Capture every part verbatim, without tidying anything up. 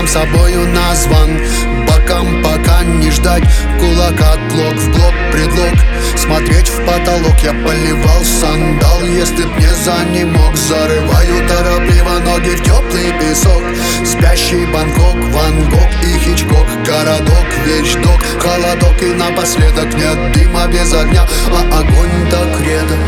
собою назван. Бокам пока не ждать, кулак от блок в блок предлог. Смотреть в потолок, я поливал сандал. Если б не занемог, зарываю торопливо ноги в теплый песок. Спящий Бангкок, Ван Гог и Хичкок. Городок, вещдок, холодок. И напоследок нет дыма без огня, а огонь так редок.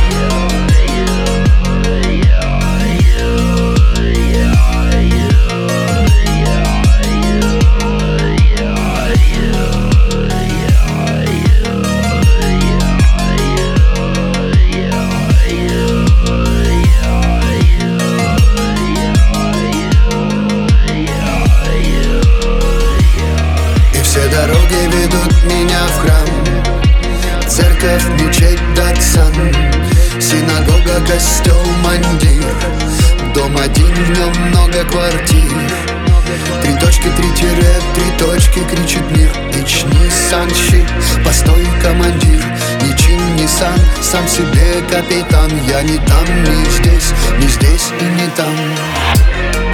Дороги ведут меня в храм, церковь, мечеть, датсан, синагога, костел, мандир. Дом один, в нем много квартир. Три точки, три тире, три точки, кричит мир. Ични, санщи, постой, командир. Ни чин, ни сан, сам себе капитан. Я не там, не здесь, не здесь и не там.